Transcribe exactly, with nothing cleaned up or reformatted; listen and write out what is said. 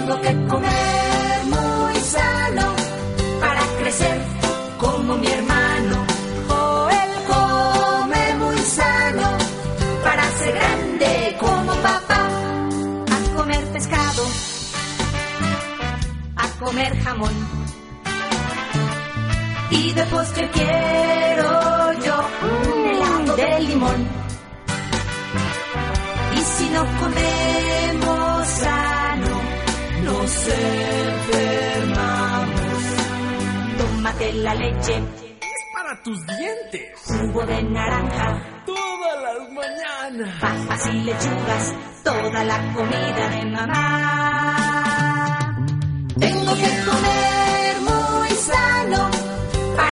Tengo que comer muy sano para crecer como mi hermano. Joel come muy sano para ser grande como papá. A comer pescado, a comer jamón. Y de postre quiero yo un helado de limón. Y si no comemos sano, nos enfermamos. Tómate la leche, es para tus dientes. Jugo de naranja, todas las mañanas. Papas y lechugas, toda la comida de mamá. Tengo que comer